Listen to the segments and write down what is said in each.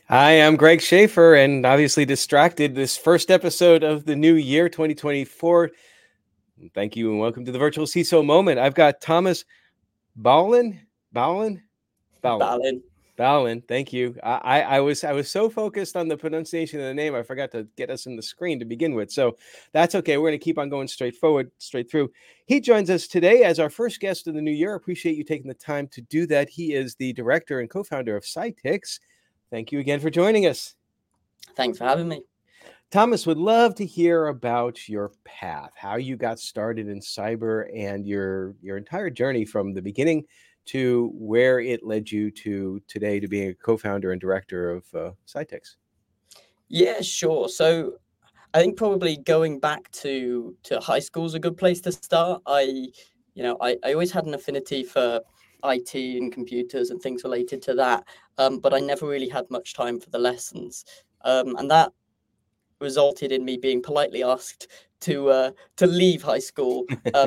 Hi, I'm Greg Schaefer, and obviously distracted this first episode of the new year, 2024. Thank you, and welcome to the virtual CISO moment. I've got Thomas Bowlin. Bowlin. Balin. Bowlin. Thank you. I was so focused on the pronunciation of the name, I forgot to get us in the screen to begin with. So that's okay. We're going to keep on going straight through. He joins us today as our first guest of the new year. Appreciate you taking the time to do that. He is the director and co-founder of Scitix. Thank you again for joining us. Thanks for having me. Thomas, would love to hear about your path, how you got started in cyber, and your entire journey from the beginning to where it led you to today to being a co-founder and director of Scitix. Yeah, sure. So I think probably going back to high school is a good place to start. I always had an affinity for IT and computers and things related to that, but I never really had much time for the lessons, and that resulted in me being politely asked to leave high school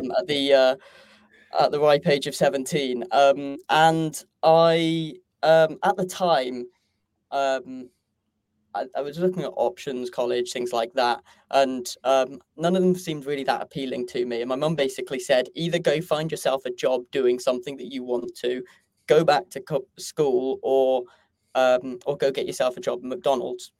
at the ripe age of 17. And I at the time. Um, I was looking at options, college, things like that, and none of them seemed really that appealing to me. And my mum basically said, either go find yourself a job doing something that you want to, go back to school, or go get yourself a job at McDonald's.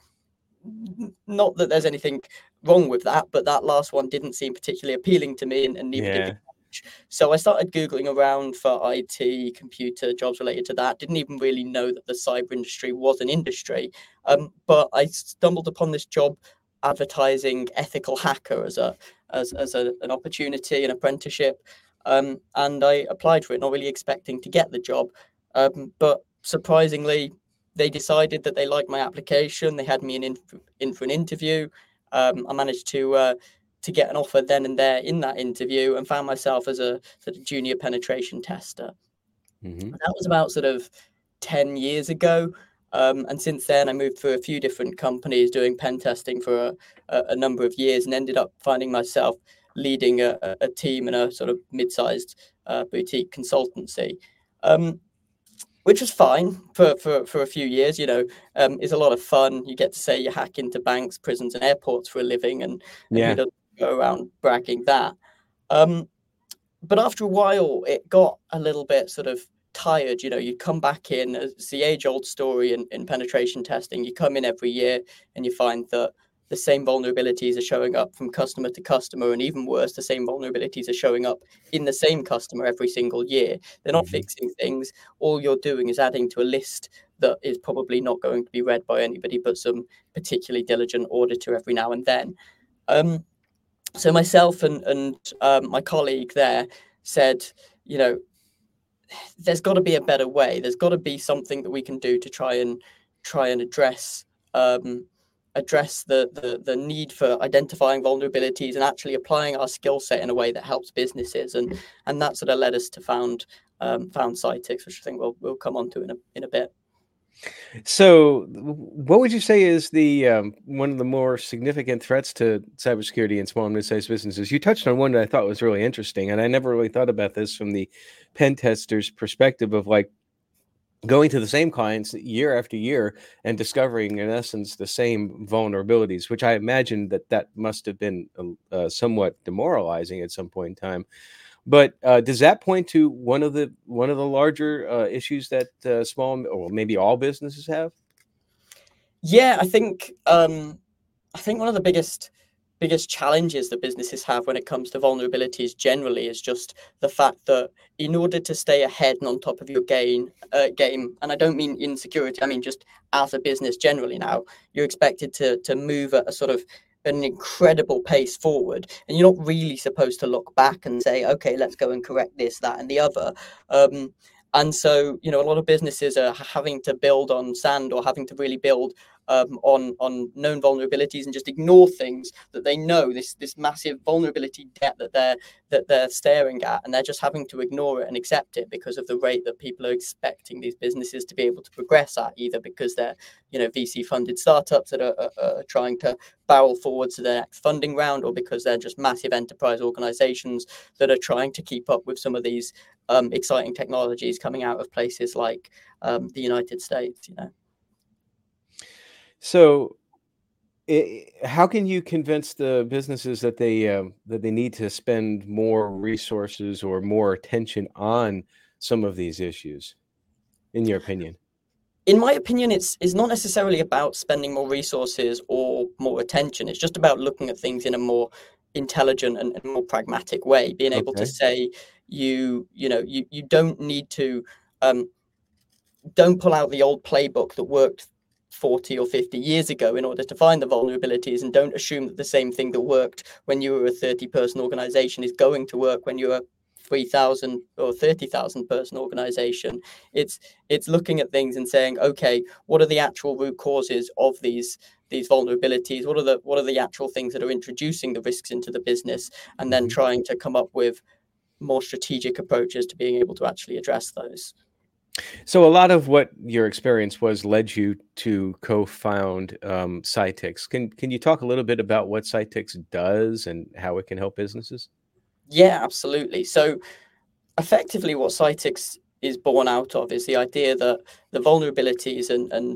Not that there's anything wrong with that, but that last one didn't seem particularly appealing to me, and neither did the college. So I started Googling around for IT, computer jobs related to that. Didn't even really know that the cyber industry was an industry. But I stumbled upon this job advertising ethical hacker as an opportunity, an apprenticeship. And I applied for it, not really expecting to get the job. But surprisingly, they decided that they liked my application. They had me in for an interview. I managed to get an offer then and there in that interview, and found myself as a sort of junior penetration tester. Mm-hmm. That was about sort of 10 years ago. And since then, I moved through a few different companies doing pen testing for a number of years, and ended up finding myself leading a team in a sort of mid-sized boutique consultancy. Which was fine for a few years. Is a lot of fun. You get to say you hack into banks, prisons, and airports for a living, and who doesn't go around bragging that? But after a while, it got a little bit sort of tired. You come back in, it's the age-old story in penetration testing. You come in every year and you find that the same vulnerabilities are showing up from customer to customer, and even worse, the same vulnerabilities are showing up in the same customer every single year. They're not fixing things. All you're doing is adding to a list that is probably not going to be read by anybody but some particularly diligent auditor every now and then. So myself and my colleague there said, there's got to be a better way. There's got to be something that we can do to try and address the need for identifying vulnerabilities and actually applying our skill set in a way that helps businesses. And that sort of led us to found Scitix, which I think we'll come on to in a bit. So, what would you say is the one of the more significant threats to cybersecurity in small and mid-sized businesses? You touched on one that I thought was really interesting, and I never really thought about this from the pen tester's perspective of like going to the same clients year after year and discovering, in essence, the same vulnerabilities, which I imagine that must have been somewhat demoralizing at some point in time. But does that point to one of the larger issues that small, or maybe all businesses have? Yeah, I think one of the biggest challenges that businesses have when it comes to vulnerabilities generally is just the fact that in order to stay ahead and on top of your game, and I don't mean insecurity, I mean just as a business generally now, you're expected to move at a sort of an incredible pace forward, and you're not really supposed to look back and say, okay, let's go and correct this, that, and the other. And so, a lot of businesses are having to build on sand, or having to really build on known vulnerabilities, and just ignore things that they know, this massive vulnerability debt that they're staring at, and they're just having to ignore it and accept it because of the rate that people are expecting these businesses to be able to progress at, either because they're VC funded startups that are trying to barrel forward to their next funding round, or because they're just massive enterprise organizations that are trying to keep up with some of these exciting technologies coming out of places like the United States. So, how can you convince the businesses that they need to spend more resources or more attention on some of these issues, in your opinion? In my opinion, it's not necessarily about spending more resources or more attention. It's just about looking at things in a more intelligent and more pragmatic way. Being able to Okay. say you don't need to um, don't pull out the old playbook that worked 40 or 50 years ago in order to find the vulnerabilities, and don't assume that the same thing that worked when you were a 30-person organization is going to work when you're a 3,000 or 30,000 person organization. It's looking at things and saying, okay, what are the actual root causes of these vulnerabilities? What are the actual things that are introducing the risks into the business, and then Mhm. trying to come up with more strategic approaches to being able to actually address those. So a lot of what your experience was led you to co-found Cytix. Can you talk a little bit about what Cytix does and how it can help businesses? Yeah, absolutely. So effectively, what Cytix is born out of is the idea that the vulnerabilities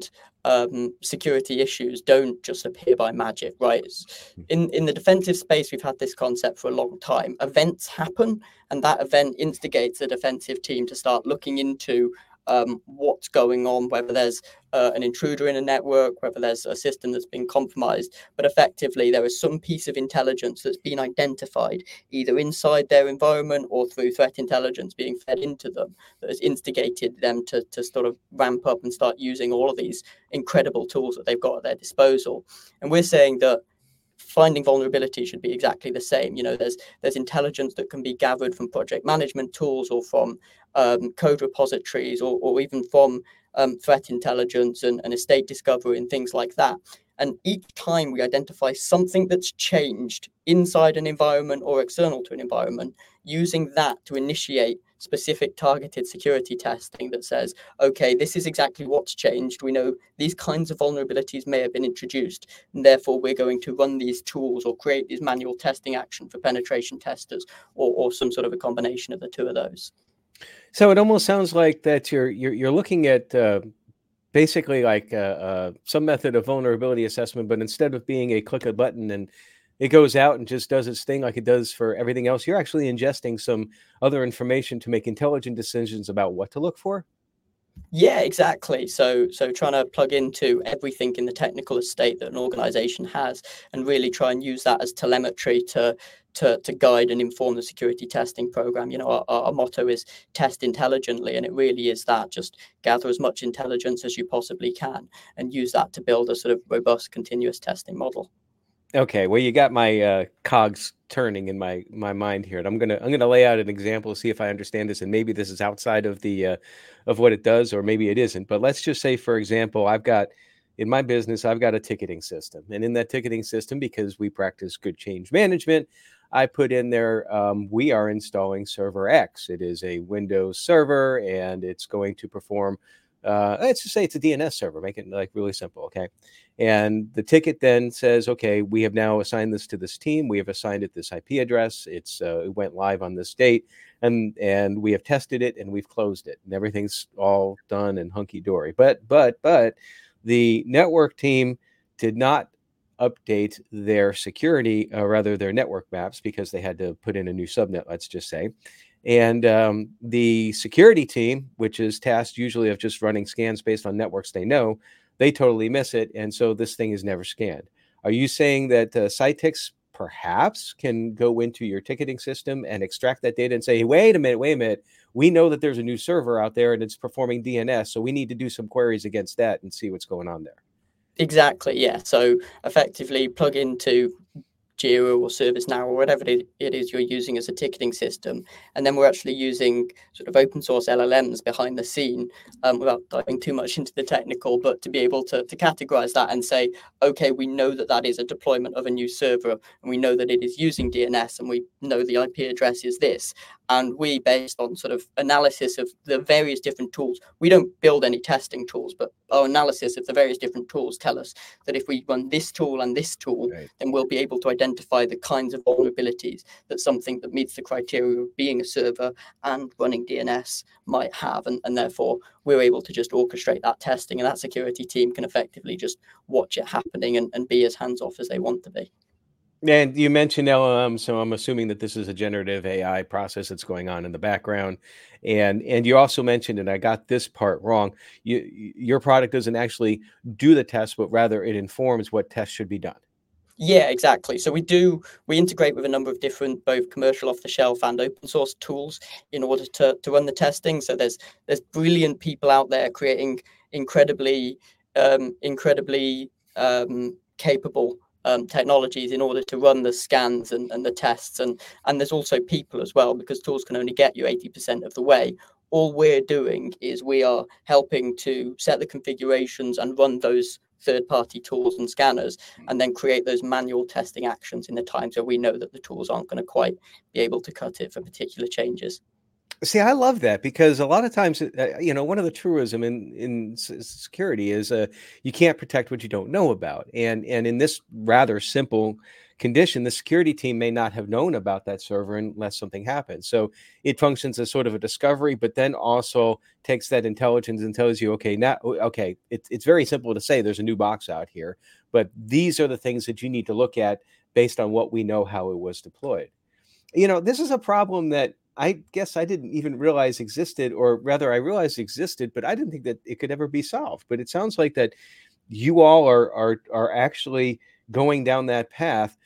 and security issues don't just appear by magic, right? In the defensive space, we've had this concept for a long time. Events happen, and that event instigates the defensive team to start looking into what's going on, whether there's an intruder in a network, whether there's a system that's been compromised. But effectively, there is some piece of intelligence that's been identified either inside their environment or through threat intelligence being fed into them that has instigated them to sort of ramp up and start using all of these incredible tools that they've got at their disposal. And we're saying that finding vulnerability should be exactly the same. There's intelligence that can be gathered from project management tools or from code repositories or even from threat intelligence and estate discovery and things like that. And each time we identify something that's changed inside an environment or external to an environment, using that to initiate specific targeted security testing that says, okay, this is exactly what's changed. We know these kinds of vulnerabilities may have been introduced, and therefore we're going to run these tools or create these manual testing action for penetration testers or some sort of a combination of the two of those. So it almost sounds like that you're looking at basically like some method of vulnerability assessment, but instead of being a click a button and it goes out and just does its thing like it does for everything else, you're actually ingesting some other information to make intelligent decisions about what to look for. Yeah, exactly. So trying to plug into everything in the technical estate that an organization has and really try and use that as telemetry to guide and inform the security testing program. Our motto is test intelligently, and it really is that. Just gather as much intelligence as you possibly can and use that to build a sort of robust continuous testing model. Okay, well, you got my cogs turning in my mind here, and I'm gonna lay out an example, see if I understand this, and maybe this is outside of what it does, or maybe it isn't. But let's just say, for example, I've got in my business, I've got a ticketing system, and in that ticketing system, because we practice good change management, I put in there we are installing server X. It is a Windows server, and it's going to perform. Let's just say it's a DNS server. Make it like really simple, okay? And the ticket then says, okay, we have now assigned this to this team. We have assigned it this IP address. It went live on this date, and we have tested it and we've closed it, and everything's all done and hunky dory. But the network team did not update their security, rather their network maps, because they had to put in a new subnet. Let's just say. And the security team, which is tasked usually of just running scans based on networks they know, they totally miss it. And so this thing is never scanned. Are you saying that Cytix perhaps can go into your ticketing system and extract that data and say, hey, wait a minute, we know that there's a new server out there and it's performing DNS, so we need to do some queries against that and see what's going on there? Exactly, yeah. So effectively plug into Jira or ServiceNow or whatever it is you're using as a ticketing system. And then we're actually using sort of open source LLMs behind the scene, without diving too much into the technical, but to be able to categorize that and say, okay, we know that that is a deployment of a new server, and we know that it is using DNS, and we know the IP address is this. And we, based on sort of analysis of the various different tools, we don't build any testing tools, but our analysis of the various different tools tell us that if we run this tool and this tool, Right. then we'll be able to identify the kinds of vulnerabilities that something that meets the criteria of being a server and running DNS might have. And therefore, we're able to just orchestrate that testing, and that security team can effectively just watch it happening and be as hands-off as they want to be. And you mentioned LLM, so I'm assuming that this is a generative AI process that's going on in the background. And you also mentioned, and I got this part wrong, your product doesn't actually do the test, but rather it informs what tests should be done. Yeah, exactly. So we integrate with a number of different, both commercial off the shelf and open source tools in order to run the testing. So there's brilliant people out there creating incredibly capable technologies in order to run the scans and the tests. And there's also people as well, because tools can only get you 80% of the way. All we're doing is we are helping to set the configurations and run those third-party tools and scanners, and then create those manual testing actions in the times where we know that the tools aren't going to quite be able to cut it for particular changes. See, I love that, because a lot of times, one of the truism in security is you can't protect what you don't know about, and in this rather simple condition, the security team may not have known about that server unless something happens. So it functions as sort of a discovery, but then also takes that intelligence and tells you, okay, it's very simple to say there's a new box out here, but these are the things that you need to look at based on what we know how it was deployed. This is a problem that I guess I didn't even realize existed, or rather I realized existed, but I didn't think that it could ever be solved. But it sounds like that you all are actually going down that path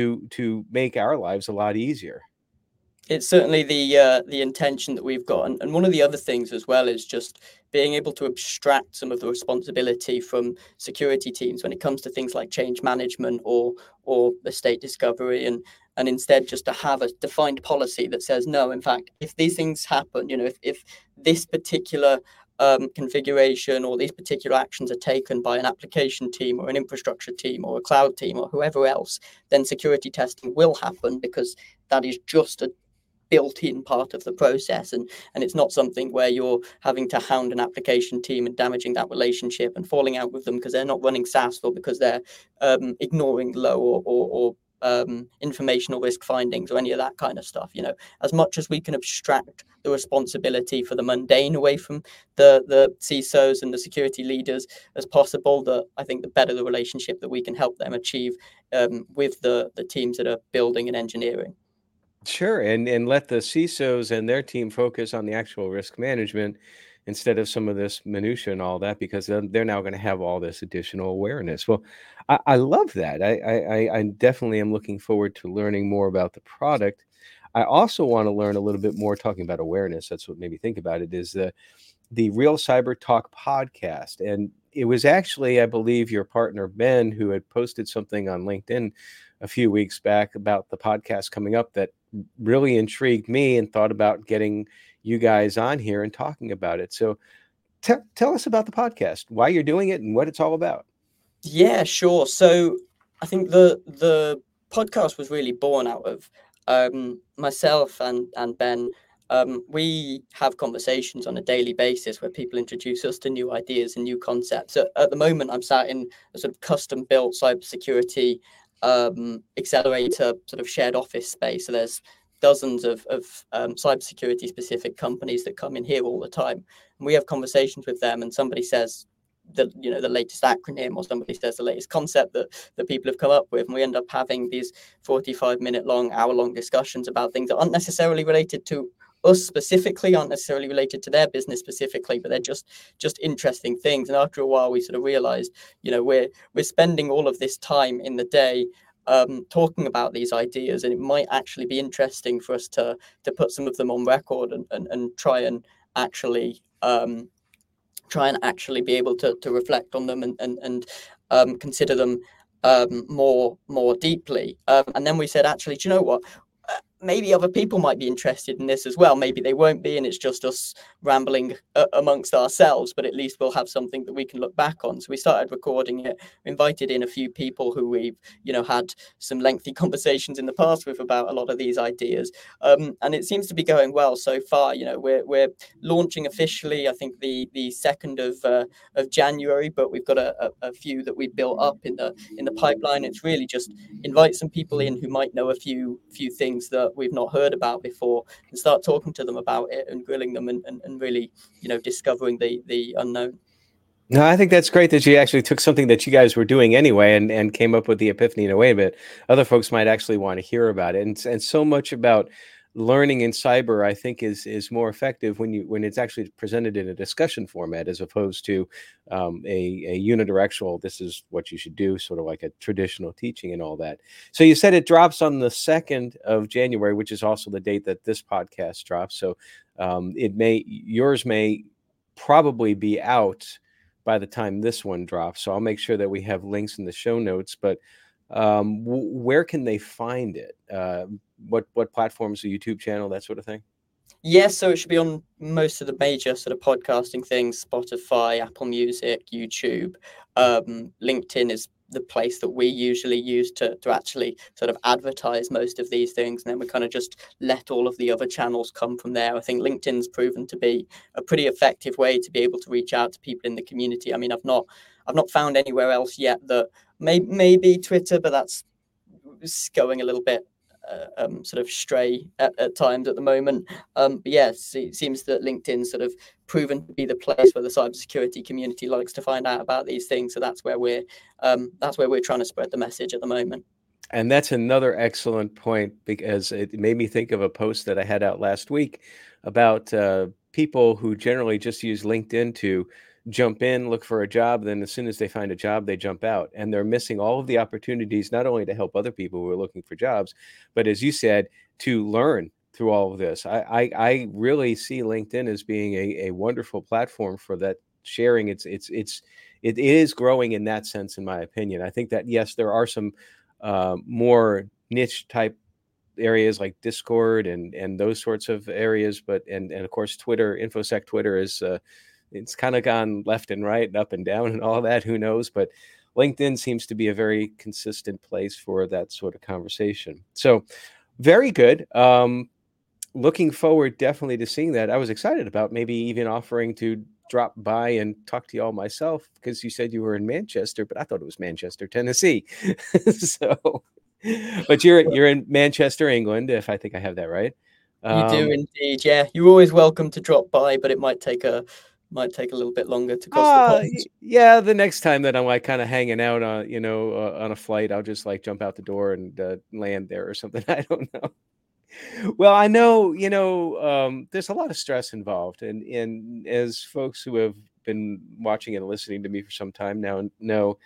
to make our lives a lot easier. It's certainly the intention that we've got, and one of the other things as well is just being able to abstract some of the responsibility from security teams when it comes to things like change management or estate discovery, and instead just to have a defined policy that says, no, in fact, if these things happen, if this particular configuration or these particular actions are taken by an application team or an infrastructure team or a cloud team or whoever else, then security testing will happen, because that is just a built-in part of the process, and it's not something where you're having to hound an application team and damaging that relationship and falling out with them because they're not running SaaS or because they're ignoring low or informational risk findings or any of that kind of stuff. As much as we can abstract the responsibility for the mundane away from the CISOs and the security leaders as possible, that I think the better the relationship that we can help them achieve with the teams that are building and engineering. Sure, and let the CISOs and their team focus on the actual risk management instead of some of this minutia and all that, because they're now going to have all this additional awareness. Well, I love that. I definitely am looking forward to learning more about the product. I also want to learn a little bit more, talking about awareness. That's what made me think about it, is the Real Cyber Talk podcast. And it was actually, I believe, your partner, Ben, who had posted something on LinkedIn a few weeks back about the podcast coming up that really intrigued me, and thought about getting you guys on here and talking about it. So tell us about the podcast, why you're doing it and what it's all about. Yeah, sure. So I think the podcast was really born out of myself and Ben. We have conversations on a daily basis where people introduce us to new ideas and new concepts. At the moment, I'm sat in a sort of custom built cybersecurity accelerator sort of shared office space. So there's dozens of cybersecurity specific companies that come in here all the time, and we have conversations with them, and somebody says the latest acronym, or somebody says the latest concept that people have come up with, and we end up having these 45-minute long, hour-long discussions about things that aren't necessarily related to us specifically, aren't necessarily related to their business specifically, but they're just interesting things. And after a while, we sort of realized, we're spending all of this time in the day talking about these ideas, and it might actually be interesting for us to put some of them on record and try and actually be able to reflect on them and consider them more deeply. And then we said, actually, do you know what? maybe other people might be interested in this as well. Maybe they won't be, and it's just us rambling amongst ourselves, but at least we'll have something that we can look back on. So we started recording it, invited in a few people who we've, had some lengthy conversations in the past with about a lot of these ideas. And it seems to be going well so far. We're launching officially, I think the 2nd of January, but we've got a few that we built up in the pipeline. It's really just invite some people in who might know a few things that we've not heard about before, and start talking to them about it and grilling them and really, discovering the unknown. No, I think that's great that you actually took something that you guys were doing anyway and came up with the epiphany in a way that other folks might actually want to hear about it. And so much about learning in cyber, I think, is more effective when it's actually presented in a discussion format as opposed to a unidirectional, this is what you should do, sort of like a traditional teaching and all that. So you said it drops on the 2nd of January, which is also the date that this podcast drops. So yours may probably be out by the time this one drops. So I'll make sure that we have links in the show notes. But where can they find it? What platforms, the YouTube channel, that sort of thing? Yes, so it should be on most of the major sort of podcasting things: Spotify, Apple Music, YouTube. LinkedIn is the place that we usually use to actually sort of advertise most of these things, and then we kind of just let all of the other channels come from there. I think LinkedIn's proven to be a pretty effective way to be able to reach out to people in the community. I mean, I've not found anywhere else yet that maybe Twitter, but that's going a little bit sort of stray at times at the moment. But yes, it seems that LinkedIn's sort of proven to be the place where the cybersecurity community likes to find out about these things. So that's where we're trying to spread the message at the moment. And that's another excellent point, because it made me think of a post that I had out last week about people who generally just use LinkedIn to jump in, look for a job, then as soon as they find a job, they jump out, and they're missing all of the opportunities, not only to help other people who are looking for jobs, but as you said, to learn through all of this. I really see LinkedIn as being a wonderful platform for that sharing. It is growing in that sense, in my opinion. I think that, yes, there are some more niche type areas like Discord and those sorts of areas, but and of course Twitter, InfoSec Twitter is it's kind of gone left and right and up and down and all that, who knows, but LinkedIn seems to be a very consistent place for that sort of conversation. So very good. Looking forward definitely to seeing that. I was excited about maybe even offering to drop by and talk to y'all myself, because you said you were in Manchester, but I thought it was Manchester, Tennessee. So, but you're in Manchester, England, if I think I have that right. You do indeed, yeah. You're always welcome to drop by, but it might take a little bit longer to cross the pond. Yeah, the next time that I'm like kind of hanging out on on a flight, I'll just like jump out the door and land there or something. I don't know. Well, I know, there's a lot of stress involved, and as folks who have been watching and listening to me for some time now know,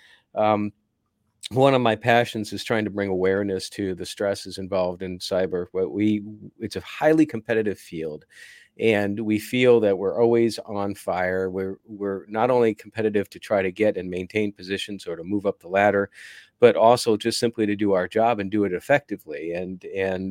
one of my passions is trying to bring awareness to the stresses involved in cyber. It's a highly competitive field, and we feel that we're always on fire. We're not only competitive to try to get and maintain positions or to move up the ladder, but also just simply to do our job and do it effectively. And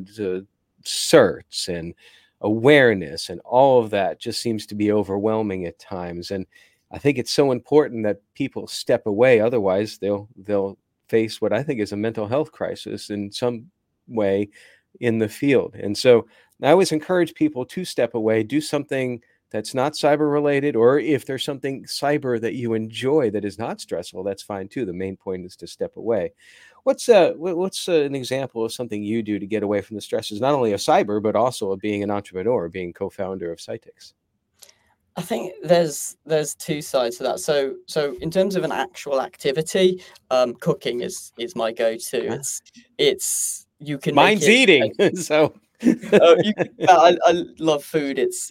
certs and awareness and all of that just seems to be overwhelming at times. And I think it's so important that people step away. Otherwise, they'll face what I think is a mental health crisis in some way in the field. And so I always encourage people to step away, do something that's not cyber related, or if there's something cyber that you enjoy that is not stressful, that's fine too. The main point is to step away. What's an example of something you do to get away from the stresses, not only of cyber, but also of being an entrepreneur, being co-founder of Cytix? I think there's two sides to that. So in terms of an actual activity, cooking is my go-to. It's you can. Mine's eating. So I love food. It's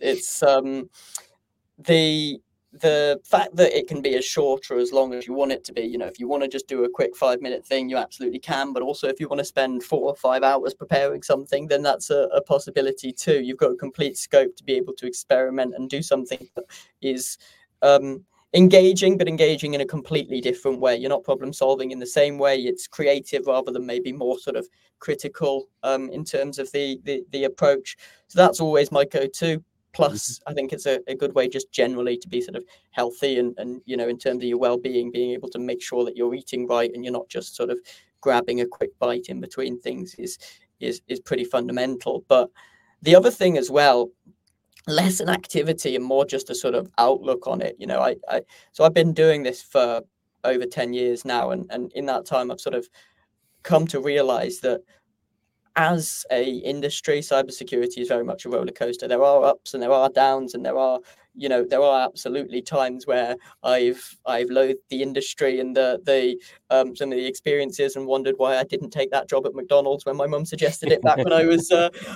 the fact that it can be as short or as long as you want it to be. If you want to just do a quick 5-minute thing, you absolutely can. But also, if you want to spend 4 or 5 hours preparing something, then that's a possibility too. You've got a complete scope to be able to experiment and do something that is engaging, but engaging in a completely different way. You're not problem solving in the same way. It's creative rather than maybe more sort of critical in terms of the approach. So that's always my go-to. Plus, I think it's a good way just generally to be sort of healthy and you know, in terms of your well-being, being able to make sure that you're eating right and you're not just sort of grabbing a quick bite in between things is pretty fundamental. But the other thing as well, less an activity and more just a sort of outlook on it. You know, so I've been doing this for over 10 years now, and in that time I've sort of come to realize that as a industry, cybersecurity is very much a roller coaster. There are ups and there are downs, and there are, you know, there are absolutely times where I've loathed the industry and the some of the experiences and wondered why I didn't take that job at McDonald's when my mum suggested it back when I was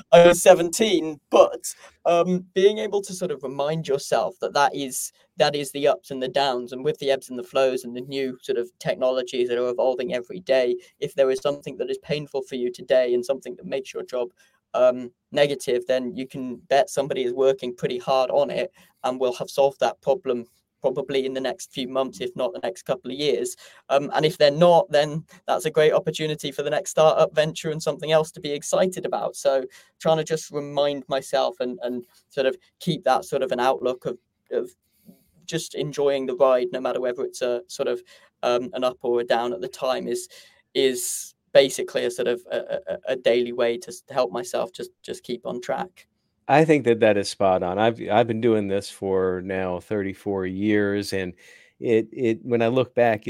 17. But being able to sort of remind yourself that that is the ups and the downs, and with the ebbs and the flows and the new sort of technologies that are evolving every day, if there is something that is painful for you today and something that makes your job negative, then you can bet somebody is working pretty hard on it and will have solved that problem probably in the next few months, if not the next couple of years. And if they're not, then that's a great opportunity for the next startup venture and something else to be excited about. So trying to just remind myself and sort of keep that sort of an outlook of just enjoying the ride, no matter whether it's a sort of an up or a down at the time, is basically a sort of a daily way to help myself just keep on track. I think that is spot on. I've been doing this for now 34 years, and it when I look back,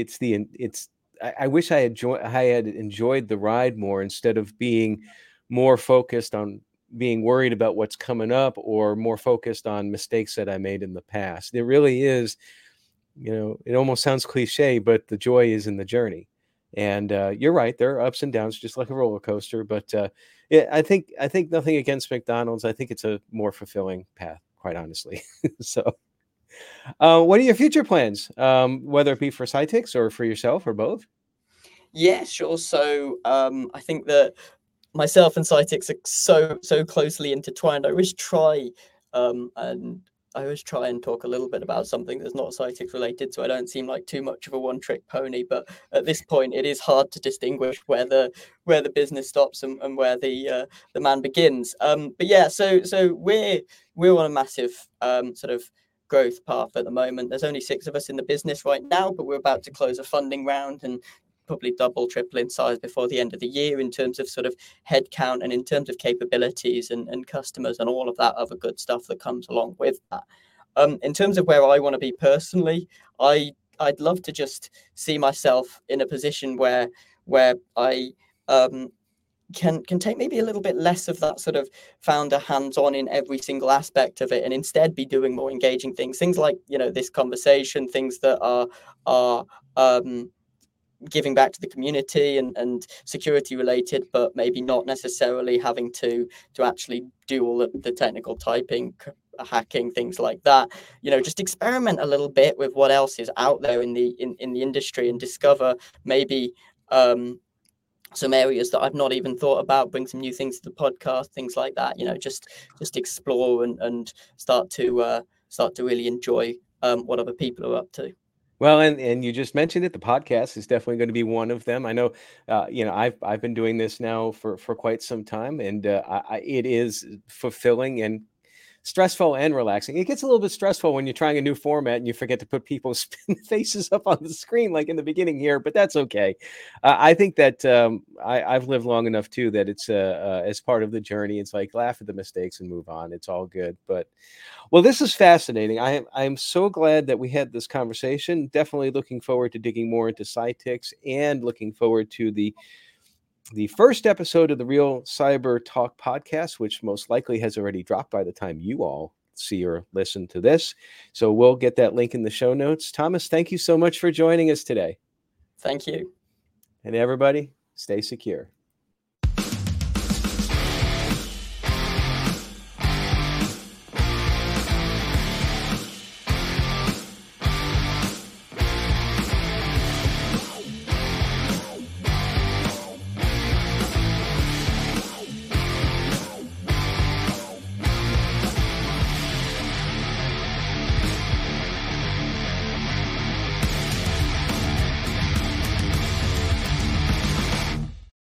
I wish I had enjoyed the ride more instead of being more focused on being worried about what's coming up or more focused on mistakes that I made in the past. It really is, you know, it almost sounds cliche, but the joy is in the journey. And you're right, there are ups and downs, just like a roller coaster. But yeah, I think nothing against McDonald's. I think it's a more fulfilling path, quite honestly. So, what are your future plans? Whether it be for Scitix or for yourself or both? Yeah, sure. So I think that myself and Scitix are so closely intertwined. And I always try and talk a little bit about something that's not Scitix related, so I don't seem like too much of a one-trick pony. But at this point, it is hard to distinguish where the business stops and where the man begins. But yeah, so we're on a massive sort of growth path at the moment. There's only 6 of us in the business right now, but we're about to close a funding round and probably double, triple in size before the end of the year in terms of sort of headcount and in terms of capabilities and customers and all of that other good stuff that comes along with that. In terms of where I want to be personally, I'd love to just see myself in a position where I can take maybe a little bit less of that sort of founder hands-on in every single aspect of it, and instead be doing more engaging things like, you know, this conversation, things that are giving back to the community and security related, but maybe not necessarily having to actually do all the technical typing, hacking, things like that. You know, just experiment a little bit with what else is out there in the industry and discover maybe some areas that I've not even thought about, bring some new things to the podcast, things like that. You know, just explore and start to really enjoy what other people are up to. Well, and you just mentioned it. The podcast is definitely going to be one of them. I know, you know, I've been doing this now for quite some time, and it is fulfilling and stressful and relaxing. It gets a little bit stressful when you're trying a new format and you forget to put people's faces up on the screen, like in the beginning here, but that's okay. I think that I've lived long enough too that it's as part of the journey. It's like laugh at the mistakes and move on. It's all good. But well, this is fascinating. I'm so glad that we had this conversation. Definitely looking forward to digging more into Scitix and looking forward to the first episode of the Real Cyber Talk podcast, which most likely has already dropped by the time you all see or listen to this. So we'll get that link in the show notes. Thomas, thank you so much for joining us today. Thank you. And everybody, stay secure.